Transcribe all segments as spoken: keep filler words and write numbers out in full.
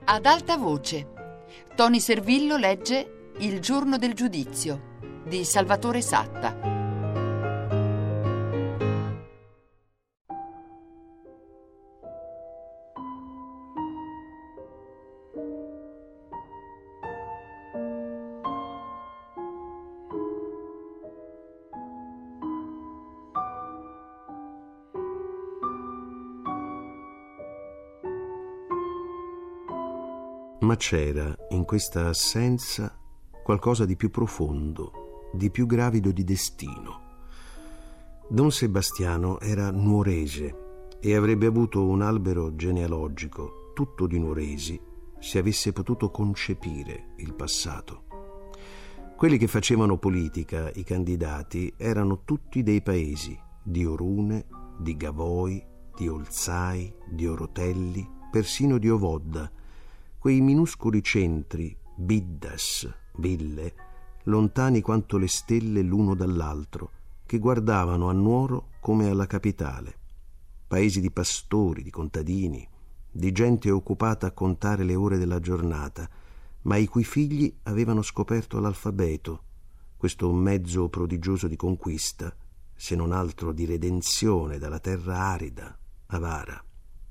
Ad alta voce, Toni Servillo legge Il giorno del giudizio di Salvatore Satta. Ma c'era in questa assenza qualcosa di più profondo, di più gravido di destino. Don Sebastiano era nuorese e avrebbe avuto un albero genealogico tutto di nuoresi se avesse potuto concepire il passato. Quelli che facevano politica, i candidati, erano tutti dei paesi, di Orune, di Gavoi, di Olzai, di Orotelli, persino di Ovodda, quei minuscoli centri, biddas, ville, lontani quanto le stelle l'uno dall'altro, che guardavano a Nuoro come alla capitale. Paesi di pastori, di contadini, di gente occupata a contare le ore della giornata, ma i cui figli avevano scoperto l'alfabeto, questo mezzo prodigioso di conquista, se non altro di redenzione dalla terra arida, avara.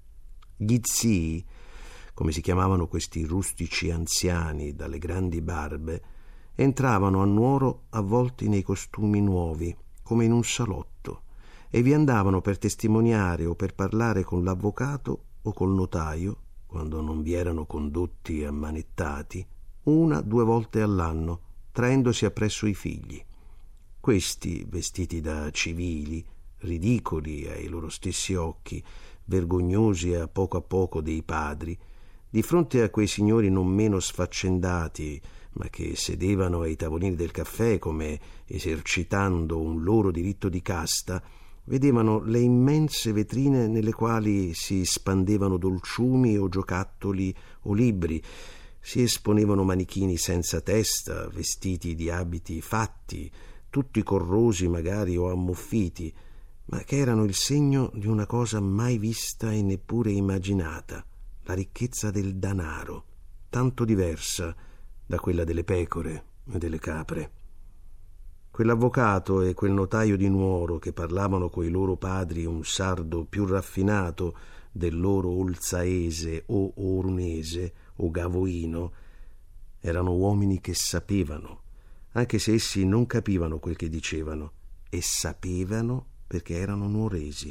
Gli zii, come si chiamavano questi rustici anziani dalle grandi barbe, entravano a Nuoro avvolti nei costumi nuovi, come in un salotto, e vi andavano per testimoniare o per parlare con l'avvocato o col notaio, quando non vi erano condotti ammanettati, una due volte all'anno, traendosi appresso i figli. Questi, vestiti da civili, ridicoli ai loro stessi occhi, vergognosi a poco a poco dei padri, di fronte a quei signori non meno sfaccendati, ma che sedevano ai tavolini del caffè come esercitando un loro diritto di casta, vedevano le immense vetrine nelle quali si spandevano dolciumi o giocattoli o libri, si esponevano manichini senza testa, vestiti di abiti fatti, tutti corrosi magari o ammuffiti, ma che erano il segno di una cosa mai vista e neppure immaginata, la ricchezza del danaro, tanto diversa da quella delle pecore e delle capre. Quell'avvocato e quel notaio di Nuoro che parlavano coi loro padri un sardo più raffinato del loro olzaese o orunese o gavoino, erano uomini che sapevano, anche se essi non capivano quel che dicevano, e sapevano perché erano nuoresi.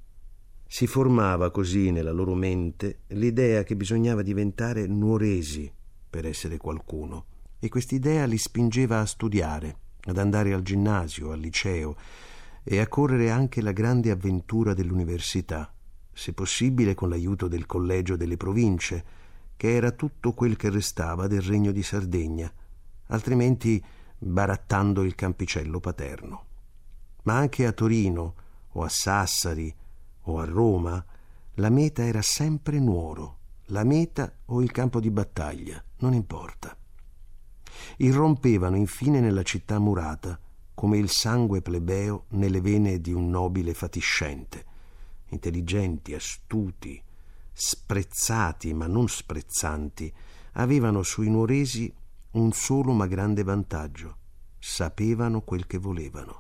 Si formava così nella loro mente l'idea che bisognava diventare nuoresi per essere qualcuno, e quest'idea li spingeva a studiare, ad andare al ginnasio, al liceo e a correre anche la grande avventura dell'università, se possibile con l'aiuto del collegio delle province, che era tutto quel che restava del Regno di Sardegna, altrimenti barattando il campicello paterno. Ma anche a Torino o a Sassari o a Roma la meta era sempre Nuoro, la meta o il campo di battaglia, non importa. Irrompevano infine nella città murata come il sangue plebeo nelle vene di un nobile fatiscente, intelligenti, astuti, sprezzati ma non sprezzanti, avevano sui nuoresi un solo ma grande vantaggio: sapevano quel che volevano.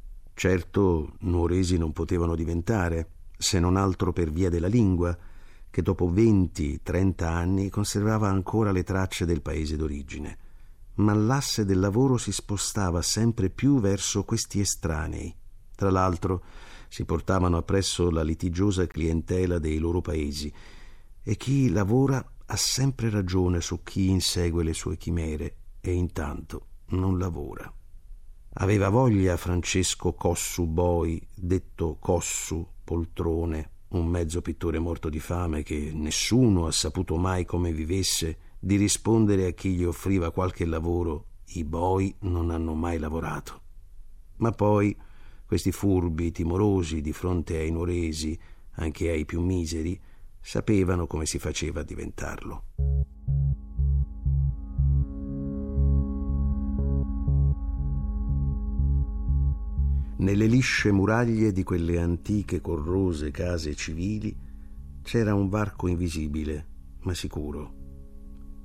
Certo, nuoresi non potevano diventare, se non altro per via della lingua, che dopo venti trenta anni conservava ancora le tracce del paese d'origine, ma l'asse del lavoro si spostava sempre più verso questi estranei. Tra l'altro si portavano appresso la litigiosa clientela dei loro paesi, e chi lavora ha sempre ragione su chi insegue le sue chimere e intanto non lavora. Aveva voglia Francesco Cossu Boi, detto Cossu Poltrone, un mezzo pittore morto di fame che nessuno ha saputo mai come vivesse, di rispondere a chi gli offriva qualche lavoro: i Boi non hanno mai lavorato. Ma poi questi furbi, timorosi di fronte ai nuoresi, anche ai più miseri, sapevano come si faceva a diventarlo. Nelle lisce muraglie di quelle antiche corrose case civili c'era un varco invisibile, ma sicuro,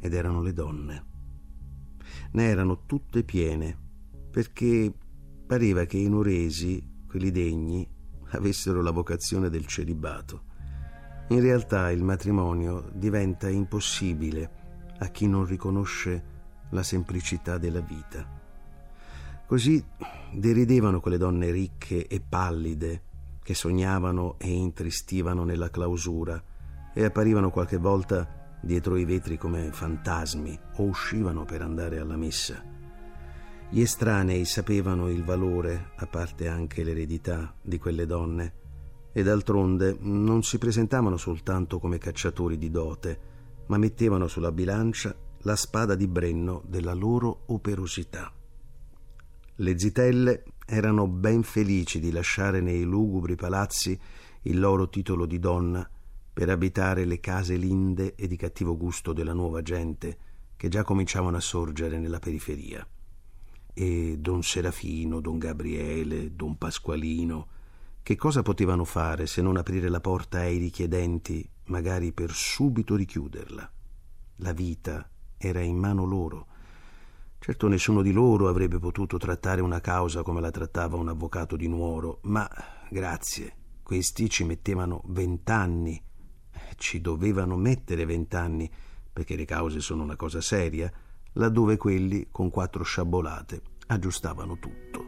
ed erano le donne. Ne erano tutte piene, perché pareva che i nuoresi, quelli degni, avessero la vocazione del celibato. In realtà il matrimonio diventa impossibile a chi non riconosce la semplicità della vita. Così deridevano quelle donne ricche e pallide che sognavano e intristivano nella clausura e apparivano qualche volta dietro i vetri come fantasmi o uscivano per andare alla messa. Gli estranei sapevano il valore, a parte anche l'eredità, di quelle donne, e d'altronde non si presentavano soltanto come cacciatori di dote, ma mettevano sulla bilancia la spada di Brenno della loro operosità. Le zitelle erano ben felici di lasciare nei lugubri palazzi il loro titolo di donna per abitare le case linde e di cattivo gusto della nuova gente che già cominciavano a sorgere nella periferia. E don Serafino, don Gabriele, don Pasqualino, che cosa potevano fare se non aprire la porta ai richiedenti, magari per subito richiuderla? La vita era in mano loro. Certo, nessuno di loro avrebbe potuto trattare una causa come la trattava un avvocato di Nuoro, ma grazie, questi ci mettevano vent'anni, ci dovevano mettere vent'anni, perché le cause sono una cosa seria, laddove quelli, con quattro sciabolate, aggiustavano tutto.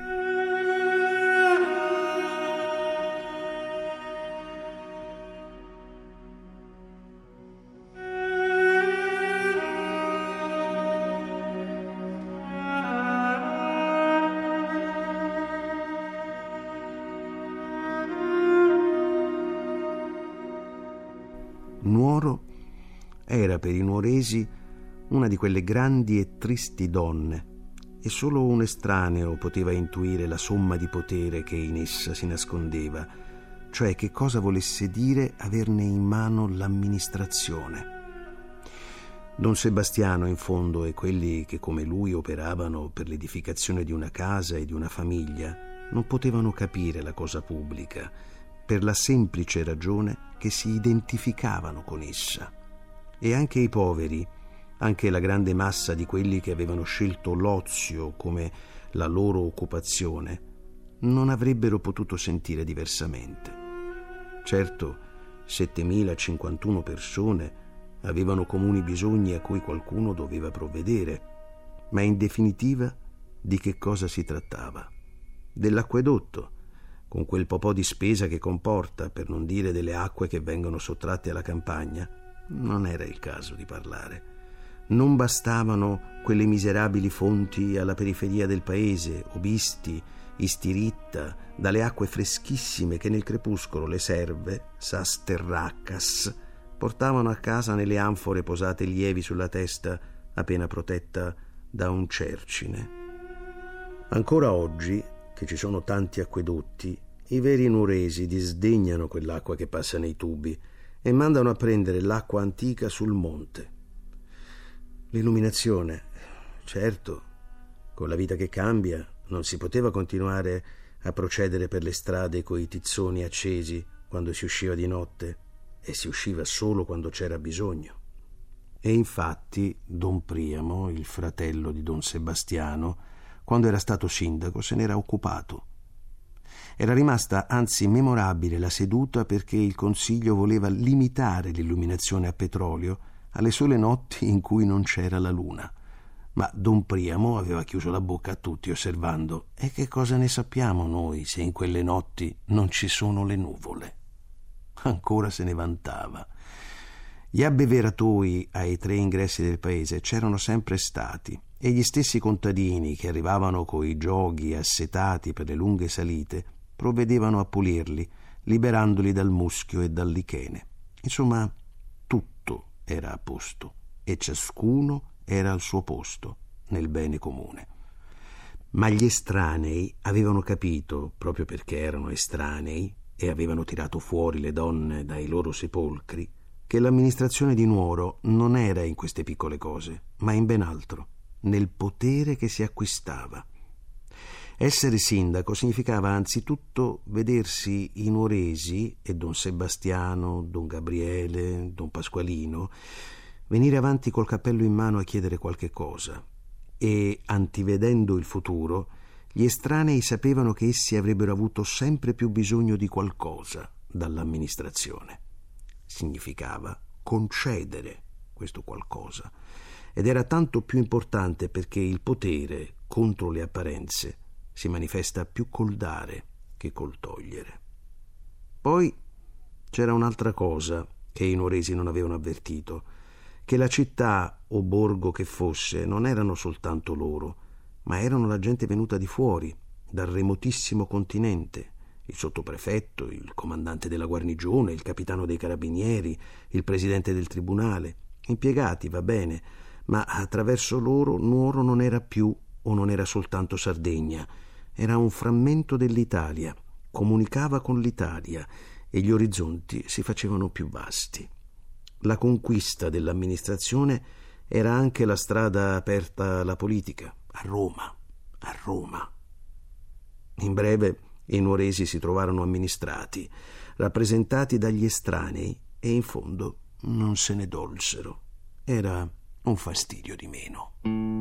Nuoro era per i nuoresi una di quelle grandi e tristi donne, e solo un estraneo poteva intuire la somma di potere che in essa si nascondeva, cioè che cosa volesse dire averne in mano l'amministrazione. Don Sebastiano, in fondo, e quelli che come lui operavano per l'edificazione di una casa e di una famiglia, non potevano capire la cosa pubblica, per la semplice ragione che si identificavano con essa. E anche i poveri, anche la grande massa di quelli che avevano scelto l'ozio come la loro occupazione, non avrebbero potuto sentire diversamente. Certo, settemilacinquantuno persone avevano comuni bisogni a cui qualcuno doveva provvedere, ma in definitiva di che cosa si trattava? Dell'acquedotto, con quel po' di spesa che comporta, per non dire delle acque che vengono sottratte alla campagna. Non era il caso di parlare. Non bastavano quelle miserabili fonti alla periferia del paese, Obisti, Istiritta, dalle acque freschissime che nel crepuscolo le serve, sas terraccas, portavano a casa nelle anfore posate lievi sulla testa, appena protetta da un cercine. Ancora oggi, che ci sono tanti acquedotti, i veri nuoresi disdegnano quell'acqua che passa nei tubi e mandano a prendere l'acqua antica sul monte. L'illuminazione, certo, con la vita che cambia non si poteva continuare a procedere per le strade coi tizzoni accesi quando si usciva di notte, e si usciva solo quando c'era bisogno. E infatti don Priamo, il fratello di don Sebastiano, quando era stato sindaco se n'era occupato. Era rimasta anzi memorabile la seduta perché il consiglio voleva limitare l'illuminazione a petrolio alle sole notti in cui non c'era la luna. Ma don Priamo aveva chiuso la bocca a tutti osservando: e che cosa ne sappiamo noi se in quelle notti non ci sono le nuvole? Ancora se ne vantava. Gli abbeveratoi ai tre ingressi del paese c'erano sempre stati, e gli stessi contadini che arrivavano coi gioghi assetati per le lunghe salite provvedevano a pulirli, liberandoli dal muschio e dal lichene. Insomma, tutto era a posto e ciascuno era al suo posto nel bene comune. Ma gli estranei avevano capito, proprio perché erano estranei e avevano tirato fuori le donne dai loro sepolcri, che l'amministrazione di Nuoro non era in queste piccole cose, ma in ben altro, nel potere che si acquistava. Essere sindaco significava anzitutto vedersi i nuoresi e don Sebastiano, don Gabriele, don Pasqualino, venire avanti col cappello in mano a chiedere qualche cosa, e, antivedendo il futuro, gli estranei sapevano che essi avrebbero avuto sempre più bisogno di qualcosa dall'amministrazione. Significava concedere questo qualcosa, ed era tanto più importante perché il potere, contro le apparenze, si manifesta più col dare che col togliere. Poi c'era un'altra cosa che i nuoresi non avevano avvertito, che la città o borgo che fosse non erano soltanto loro, ma erano la gente venuta di fuori, dal remotissimo continente, il sottoprefetto, il comandante della guarnigione, il capitano dei carabinieri, il presidente del tribunale, impiegati, va bene, ma attraverso loro Nuoro non era più o non era soltanto Sardegna, era un frammento dell'Italia, comunicava con l'Italia e gli orizzonti si facevano più vasti. La conquista dell'amministrazione era anche la strada aperta alla politica, a Roma, a Roma. In breve, i nuoresi si trovarono amministrati, rappresentati dagli estranei e in fondo non se ne dolsero. Era un fastidio di meno.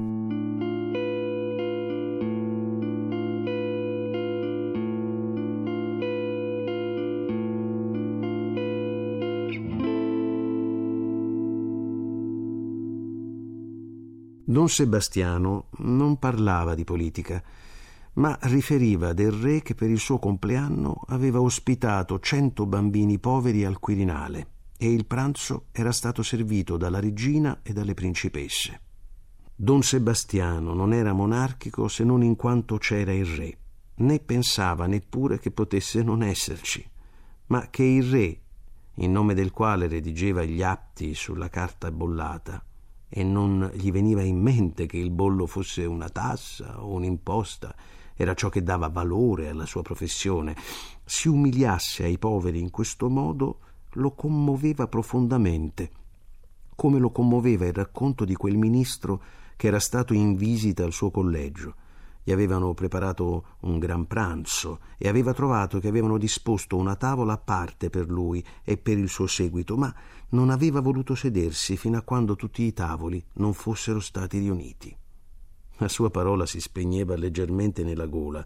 Don Sebastiano non parlava di politica, ma riferiva del re che per il suo compleanno aveva ospitato cento bambini poveri al Quirinale e il pranzo era stato servito dalla regina e dalle principesse. Don Sebastiano non era monarchico se non in quanto c'era il re, né pensava neppure che potesse non esserci, ma che il re, in nome del quale redigeva gli atti sulla carta bollata, e non gli veniva in mente che il bollo fosse una tassa o un'imposta, era ciò che dava valore alla sua professione, si umiliasse ai poveri in questo modo lo commoveva profondamente, come lo commoveva il racconto di quel ministro che era stato in visita al suo collegio. Gli avevano preparato un gran pranzo e aveva trovato che avevano disposto una tavola a parte per lui e per il suo seguito, ma non aveva voluto sedersi fino a quando tutti i tavoli non fossero stati riuniti. La sua parola si spegneva leggermente nella gola,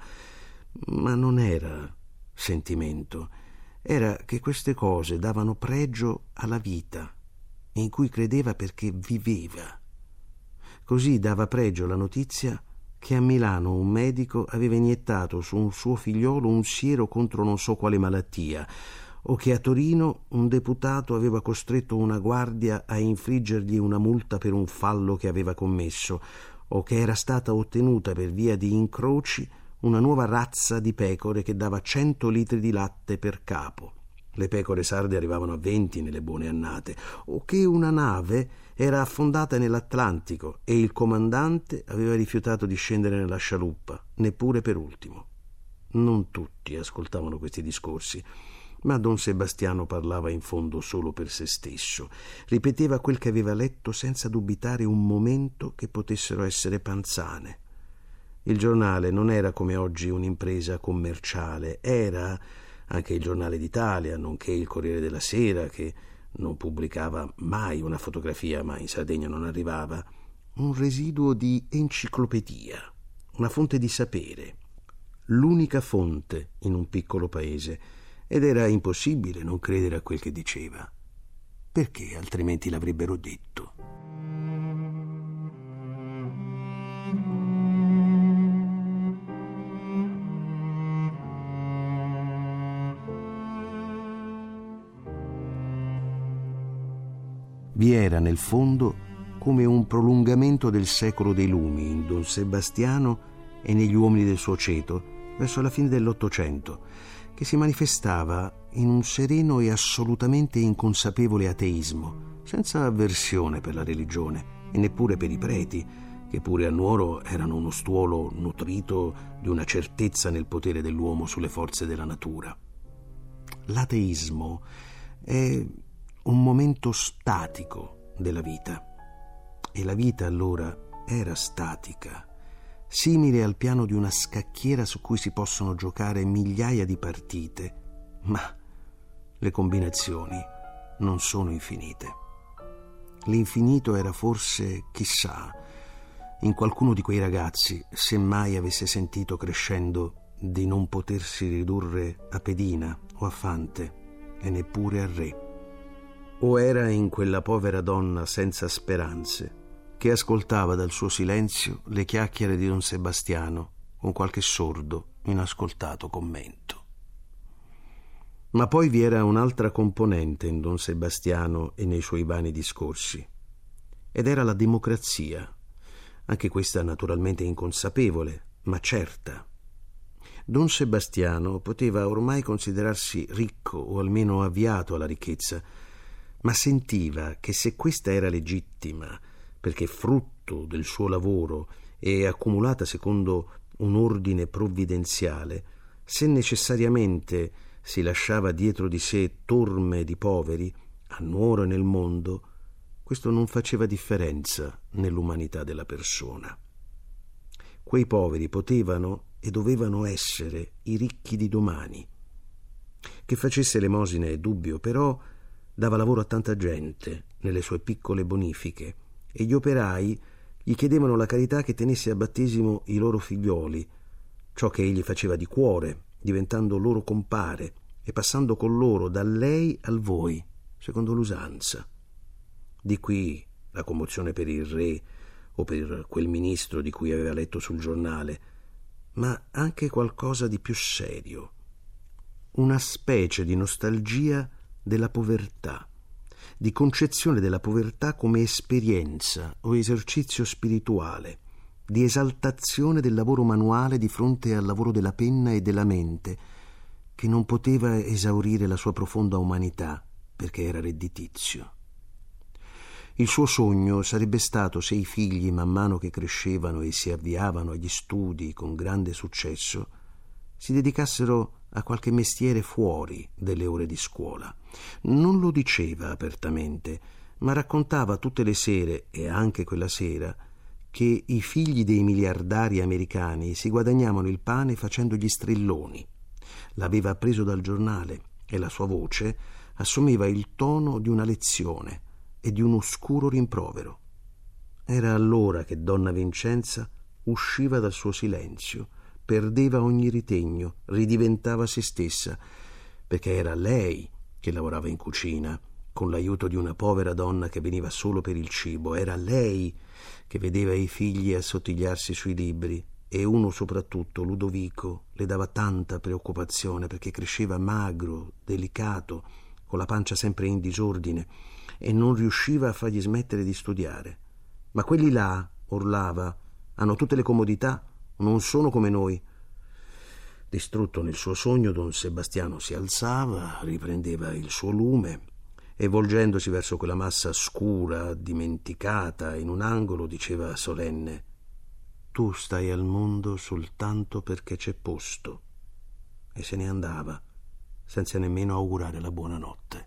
ma non era sentimento, era che queste cose davano pregio alla vita, in cui credeva perché viveva. Così dava pregio la notizia che a Milano un medico aveva iniettato su un suo figliolo un siero contro non so quale malattia, o che a Torino un deputato aveva costretto una guardia a infliggergli una multa per un fallo che aveva commesso, o che era stata ottenuta per via di incroci una nuova razza di pecore che dava cento litri di latte per capo. Le pecore sarde arrivavano a venti nelle buone annate, o che una nave era affondata nell'Atlantico e il comandante aveva rifiutato di scendere nella scialuppa, neppure per ultimo. Non tutti ascoltavano questi discorsi, ma don Sebastiano parlava in fondo solo per se stesso. Ripeteva quel che aveva letto senza dubitare un momento che potessero essere panzane. Il giornale non era come oggi un'impresa commerciale, era anche il Giornale d'Italia, nonché il Corriere della Sera, che non pubblicava mai una fotografia, ma in Sardegna non arrivava, un residuo di enciclopedia, una fonte di sapere, l'unica fonte in un piccolo paese, ed era impossibile non credere a quel che diceva, perché altrimenti l'avrebbero detto. Vi era nel fondo come un prolungamento del secolo dei lumi in don Sebastiano e negli uomini del suo ceto verso la fine dell'Ottocento, che si manifestava in un sereno e assolutamente inconsapevole ateismo, senza avversione per la religione e neppure per i preti, che pure a Nuoro erano uno stuolo nutrito di una certezza nel potere dell'uomo sulle forze della natura. L'ateismo è un momento statico della vita, e la vita allora era statica, simile al piano di una scacchiera su cui si possono giocare migliaia di partite, ma le combinazioni non sono infinite. L'infinito era forse, chissà, in qualcuno di quei ragazzi, se mai avesse sentito crescendo di non potersi ridurre a pedina o a fante e neppure a re. O era in quella povera donna senza speranze che ascoltava dal suo silenzio le chiacchiere di don Sebastiano con qualche sordo, inascoltato commento. Ma poi vi era un'altra componente in don Sebastiano e nei suoi vani discorsi, ed era la democrazia, anche questa naturalmente inconsapevole, ma certa. Don Sebastiano poteva ormai considerarsi ricco o almeno avviato alla ricchezza, ma sentiva che se questa era legittima, perché frutto del suo lavoro e accumulata secondo un ordine provvidenziale, se necessariamente si lasciava dietro di sé torme di poveri, a nuoro nel mondo, questo non faceva differenza nell'umanità della persona. Quei poveri potevano e dovevano essere i ricchi di domani. Che facesse elemosina è dubbio, però dava lavoro a tanta gente nelle sue piccole bonifiche, e gli operai gli chiedevano la carità che tenesse a battesimo i loro figlioli, ciò che egli faceva di cuore, diventando loro compare e passando con loro dal lei al voi, secondo l'usanza. Di qui la commozione per il re o per quel ministro di cui aveva letto sul giornale, ma anche qualcosa di più serio, una specie di nostalgia della povertà, di concezione della povertà come esperienza o esercizio spirituale, di esaltazione del lavoro manuale di fronte al lavoro della penna e della mente, che non poteva esaurire la sua profonda umanità perché era redditizio. Il suo sogno sarebbe stato se i figli, man mano che crescevano e si avviavano agli studi con grande successo, si dedicassero a qualche mestiere fuori delle ore di scuola. Non lo diceva apertamente, ma raccontava tutte le sere, e anche quella sera, che i figli dei miliardari americani si guadagnavano il pane facendo gli strilloni. L'aveva appreso dal giornale e la sua voce assumeva il tono di una lezione e di un oscuro rimprovero. Era allora che donna Vincenza usciva dal suo silenzio, perdeva ogni ritegno, ridiventava se stessa, perché era lei che lavorava in cucina, con l'aiuto di una povera donna che veniva solo per il cibo. Era lei che vedeva i figli assottigliarsi sui libri, e uno soprattutto, Ludovico, le dava tanta preoccupazione perché cresceva magro, delicato, con la pancia sempre in disordine, e non riusciva a fargli smettere di studiare. Ma quelli là, urlava, hanno tutte le comodità, non sono come noi. Distrutto nel suo sogno, don Sebastiano si alzava, riprendeva il suo lume e, volgendosi verso quella massa scura, dimenticata in un angolo, diceva solenne: tu stai al mondo soltanto perché c'è posto. E se ne andava, senza nemmeno augurare la buonanotte.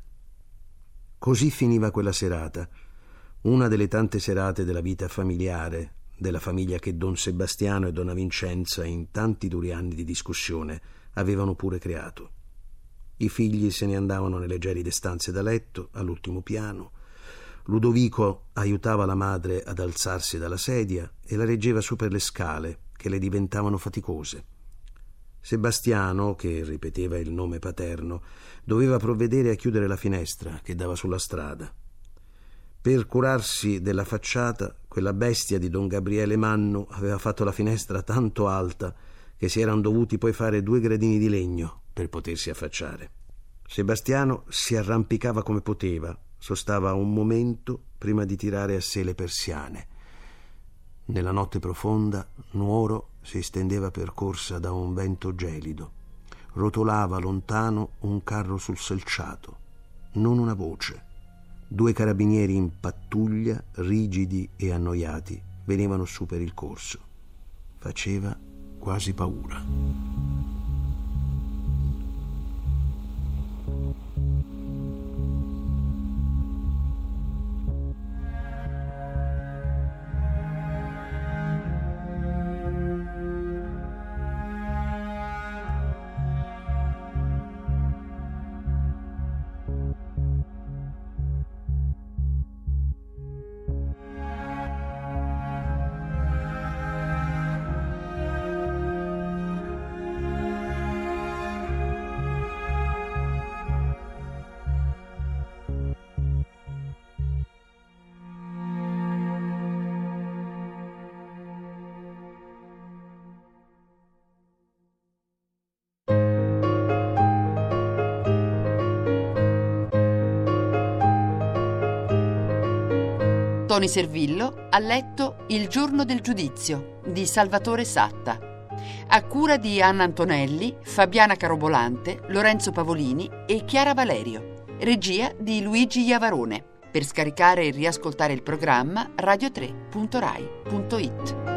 Così finiva quella serata, una delle tante serate della vita familiare, della famiglia che don Sebastiano e donna Vincenza, in tanti duri anni di discussione, avevano pure creato. I figli se ne andavano nelle gelide stanze da letto, all'ultimo piano. Ludovico aiutava la madre ad alzarsi dalla sedia e la reggeva su per le scale, che le diventavano faticose. Sebastiano, che ripeteva il nome paterno, doveva provvedere a chiudere la finestra che dava sulla strada. Per curarsi della facciata, quella bestia di don Gabriele Mannu aveva fatto la finestra tanto alta che si erano dovuti poi fare due gradini di legno per potersi affacciare. Sebastiano si arrampicava come poteva, sostava un momento prima di tirare a sé le persiane. Nella notte profonda, Nuoro si stendeva percorsa da un vento gelido. Rotolava lontano un carro sul selciato, non una voce. Due carabinieri in pattuglia, rigidi e annoiati, venivano su per il corso. Faceva quasi paura. Toni Servillo ha letto Il giorno del giudizio di Salvatore Satta, a cura di Anna Antonelli, Fabiana Carobolante, Lorenzo Pavolini e Chiara Valerio. Regia di Luigi Iavarone. Per scaricare e riascoltare il programma radio tre punto rai punto it.